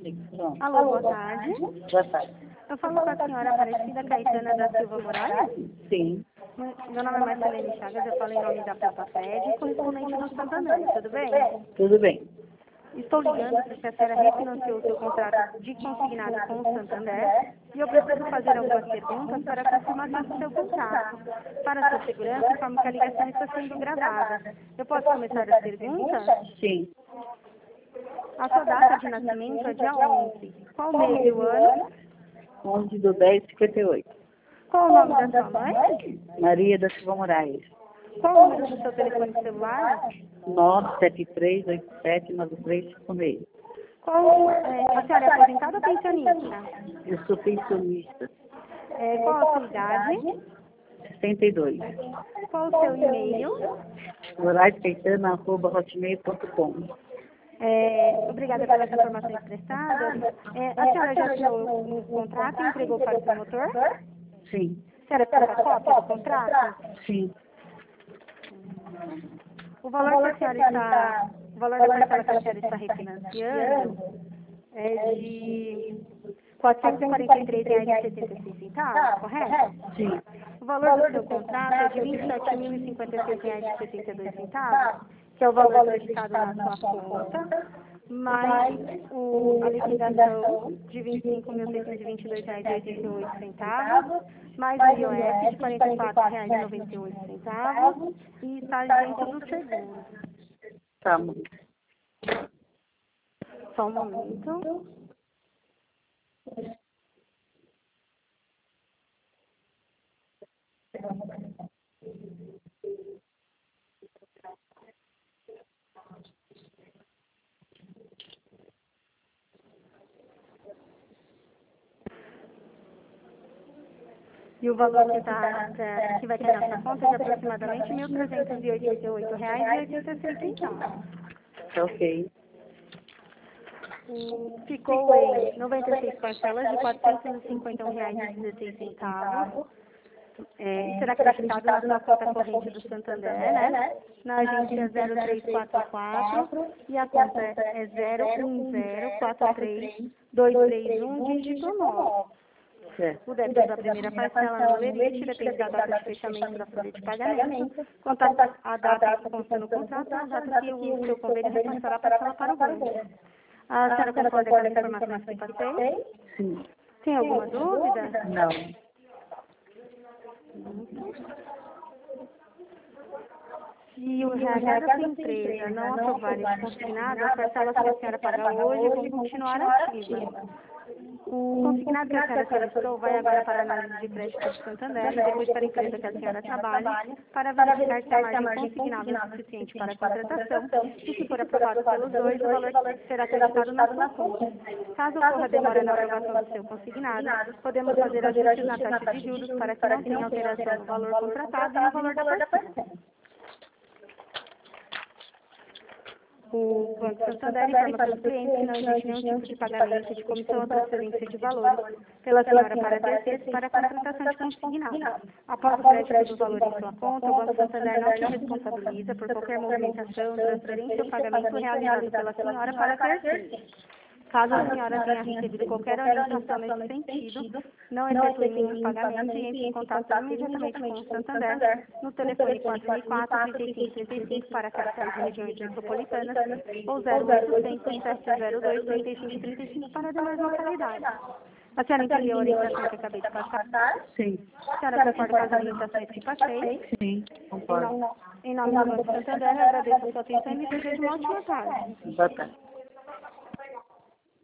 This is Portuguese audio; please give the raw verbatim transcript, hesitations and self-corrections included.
Pronto. Alô, boa tarde. Boa tarde. Eu falo com a senhora Aparecida Caetana da Silva Moraes. Sim, Meu nome é Marcelene Chagas, eu falo em nome da Propafed, correspondente do Santander, tudo bem? tudo bem. Estou ligando porque a senhora refinanciou o seu contrato de consignado com o Santander e eu preciso fazer algumas perguntas para a confirmação do seu contrato. Para a sua segurança, informo que a ligação está sendo gravada. Eu posso começar as perguntas? Sim, A sua data de nascimento é dia onze. Qual o mês e o ano? onze do dez de cinquenta e oito. Qual o nome da sua mãe? Maria da Silva Moraes. Qual o número do seu telefone celular? nove sete três oito sete nove três cinco seis. Qual, é, a senhora é aposentada ou pensionista? Eu sou pensionista. É, qual a sua idade? sessenta e dois. Qual o seu e-mail? Moraes Caetana, arroba hotmail ponto com. É, obrigada pelas informações prestadas. É, a senhora já assinou o contrato e entregou para o promotor? Sim, A senhora precisa da cópia do contrato? sim. O valor que a senhora está, o valor da parcela que a senhora está refinanciando é de quatrocentos e quarenta e três reais e setenta e seis centavos, correto? Sim, O valor do seu contrato é de vinte e sete mil e cinquenta e seis reais e setenta e dois centavos, que é o valor creditado na sua conta, mais o, a liquidação de vinte e cinco mil seiscentos e vinte e dois reais e oitenta e oito centavos, mais o I O F de quarenta e quatro reais e noventa e oito centavos e está dentro do seguro. tá bom. Só um momento. E o valor que, tá, tá, que vai ter na sua conta é de aproximadamente mil trezentos e oitenta e oito reais e oitenta e seis centavos. Tá ok. O- Ficou em noventa e seis parcelas de quatrocentos e cinquenta e um reais e dezesseis centavos. É, e será acreditado na sua conta corrente do Santander, né? Na agência zero três quatro quatro e a conta é zero um zero quatro três dois três um dígito nove. Certo. O débito da primeira parcela no lerite depende da data de fechamento da folha de pagamento, quanto à data que consta no contrato, é a data que o seu convênio repassará a parcela para o banco. A senhora concorda com as informações que passei? Sim. Tem alguma dúvida? Não. Se o R H da sua empresa não aprovar esse consignado, as parcelas que a senhora paga hoje vão continuar ativas. O consignado que a senhora solicitou vai agora para a análise de crédito do Santander e depois para a empresa que a senhora trabalha para verificar se a margem consignada é suficiente para a contratação e, se for aprovado pelos dois, o valor será acreditado na sua conta. Caso ocorra demora na aprovação do seu consignado, podemos fazer ajustes na taxa de juros para que não tenha alteração no valor contratado e no valor da parcela. O Banco Santander informa para os clientes que não existe nenhum tipo de pagamento de comissão ou transferência de valores pela senhora para terceiros para a contratação de consignado. Após o crédito do valor em sua conta, o Banco Santander não se responsabiliza por qualquer movimentação, transferência ou pagamento realizado pela senhora para terceiros. Caso a senhora tenha recebido qualquer orientação nesse sentido, não efetue nenhum pagamento e entre em contato imediatamente com o Santander no telefone quatro mil e quatro, trinta e cinco trinta e cinco para capitais e regiões metropolitanas ou zero oitocentos, sete zero dois, trinta e cinco trinta e cinco para demais localidades. A senhora entendeu a orientação que acabei de passar? Sim. A senhora concorda com as orientações que passei? Sim, Em concordo. nome, em nome do Banco Santander, eu agradeço a sua atenção e me desejo uma ótima tarde. Boa tarde.